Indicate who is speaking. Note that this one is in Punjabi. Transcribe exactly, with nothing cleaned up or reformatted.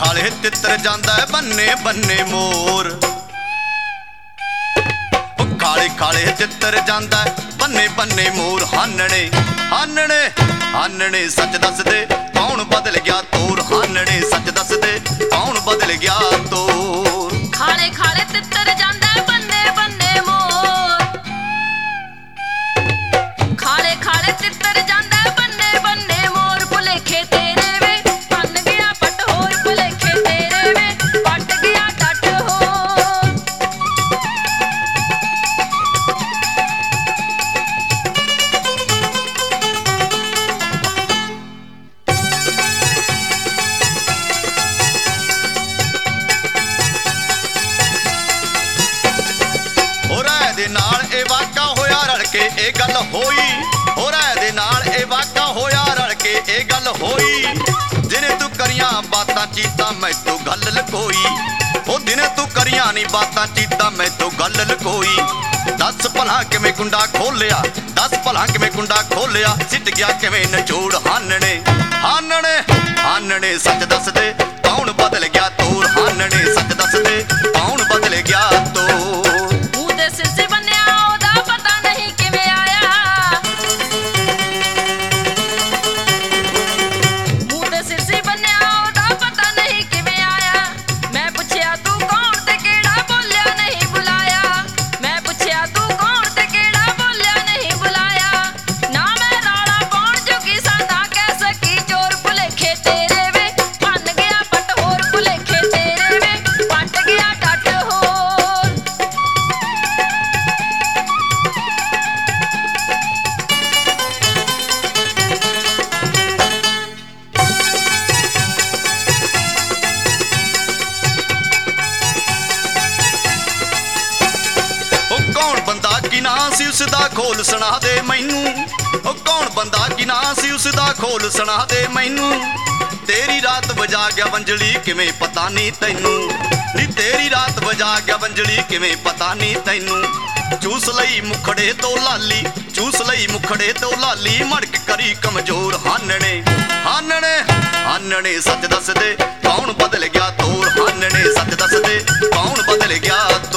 Speaker 1: ਖਾਲੇ ਤਿੱਤਰ ਜਾਂਦਾ ਬੰਨੇ ਬੰਨੇ ਮੋਰ। ਉਹ ਖਾਲੇ ਖਾਲੇ ਤਿੱਤਰ ਜਾਂਦਾ ਬੰਨੇ ਬੰਨੇ ਮੋਰ। ਹਾਨਣੇ ਹਾਨਣੇ ਹਾਨਣੇ ਸੱਚ ਦੱਸਦੇ ਕੌਣ ਬਦਲ ਗਿਆ ਤੋਰ। ਹਾਨਣੇ ਸੱਚ ਦੱਸਦੇ ਕੌਣ ਬਦਲ ਗਿਆ ਤੋਰ।
Speaker 2: ਖਾਲੇ ਖਾਲੇ ਤਿੱਤਰ ਜਾਂਦਾ ਬੰਨੇ ਬੰਨੇ ਮੋਰ। ਖਾਲੇ ਖਾਲੇ ਤਿੱਤਰ ਜਾਂਦਾ ਬੰਨੇ ਬੰਨੇ ਮੋਰ। ਭੁਲੇਖੇ ਤੇਰੇ ਵੇ ਬਣ ਗਿਆ ਪਟ ਹੋਰ। ਭੁਲੇਖੇ ਤੇਰੇ ਵੇ ਪਟ ਗਿਆ ਟੱਟ ਹੋਰ।
Speaker 1: ਦੇ ਨਾਲ ਇਹ ਵਾਕਾ ਹੋਇਆ ਰਲ ਕੇ ਇਹ ਗੱਲ ਹੋਈ। ਹੋਰ ਇਹਦੇ ਨਾਲ ਇਹ ਵਾਕਾ ਹੋਇਆ ਰਲ ਕੇ ਇਹ ਗੱਲ ਹੋਈ। ਦਿਨੇ ਤੂੰ ਕਰੀਆਂ ਬਾਤਾਂ ਚੀਤਾ ਮੈਥੋਂ ਗੱਲ ਲਕੋਈ। ਉਹ ਦਿਨੇ ਤੂੰ ਕਰੀਆਂ ਨੀ ਬਾਤਾਂ ਚੀਤਾ ਮੈਥੋਂ ਗੱਲ ਲਕੋਈ। ਦੱਸ ਭਲਾ ਕਿਵੇਂ ਕੁੰਡਾ ਖੋਲਿਆ, ਦੱਸ ਭਲਾ ਕਿਵੇਂ ਕੁੰਡਾ ਖੋਲਿਆ। ਸਿੱਟ ਗਿਆ ਕਿਵੇਂ ਨਚੋੜ। ਹਾਨਣੇ ਹਾਨਣੇ ਹਾਨਣੇ ਸੱਚ ਦੱਸਦੇ ਕੌਣ ਬਦਲ ਗਿਆ ਤੋਰ। ਹਾਨਣੇ ਸੱਚ ਦੱਸਦੇ ਕੌਣ ਬਦਲ ਗਿਆ ਤੋਰ।
Speaker 2: ਸਿਰ ਬੰਨਿਆ ਉਹਦਾ ਪਤਾ ਨਹੀਂ ਕਿਵੇਂ ਆਇਆ। ਮੂੰਹ ਤੇ ਸਿਰ ਸੀ ਬੰਨਿਆ ਉਹਦਾ ਪਤਾ ਨਹੀਂ ਕਿਵੇਂ ਆਇਆ। ਮੈਂ ਪੁੱਛਿਆ ਤੂੰ ਕੌਣ ਤੇ ਕਿਹੜਾ ਬੋਲਿਆ ਨਹੀਂ ਬੁਲਾਇਆ। ਮੈਂ ਪੁੱਛਿਆ ਤੂੰ ਕੌਣ ਤੇ ਕਿਹੜਾ ਬੋਲਿਆ ਨਹੀਂ ਬੁਲਾਇਆ। ਨਾ ਮੈਂ ਰਾਲਾ ਪਾਉਣ ਜੋਗੀ ਸਾਦਾ ਕਹਿ ਸਕੀ ਚੋਰ। ਭੁਲੇਖੇ ਤੇਰੇ ਵੇ ਬਣ ਗਿਆ ਪਟ ਹੋਰ। ਭੁਲੇਖੇ ਤੇਰੇ ਵੇ ਪਟ ਗਿਆ ਟੱਟ ਹੋਰ।
Speaker 1: ਕੌਣ ਬੰਦਾ ਕੀ ਨਾਂ ਸੀ ਉਸਦਾ ਖੋਲ ਸੁਣਾ ਦੇ ਮੈਨੂੰ। ਉਹ ਕੌਣ ਬੰਦਾ ਕੀ ਨਾਂ ਸੀ ਉਸਦਾ ਖੋਲ ਸੁਣਾ ਦੇ ਮੈਨੂੰ। ਤੇਰੀ ਰਾਤ ਵਜਾ ਗਿਆ ਵੰਜਲੀ ਕਿਵੇਂ ਪਤਾ ਨਹੀਂ ਤੈਨੂੰ। ਨੀ ਤੇਰੀ ਰਾਤ ਵਜਾ ਗਿਆ ਵੰਜਲੀ ਕਿਵੇਂ ਪਤਾ ਨਹੀਂ ਤੈਨੂੰ। ਚੂਸ ਲਈ ਮੁਖੜੇ ਤੋਂ ਲਾਲੀ, ਚੂਸ ਲਈ ਮੁਖੜੇ ਤੋਂ ਲਾਲੀ। ਮੜਕ ਕਰੀ ਕਮਜ਼ੋਰ। ਹਾਨਣੇ ਹਾਨਣੇ ਹਾਨਣੇ ਸੱਚ ਦੱਸਦੇ ਕੌਣ ਬਦਲ ਗਿਆ ਤੋਰ। ਹਾਨਣੇ ਸੱਚ ਦੱਸਦੇ ਕੌਣ ਬਦਲ ਗਿਆ ਤੋਰ।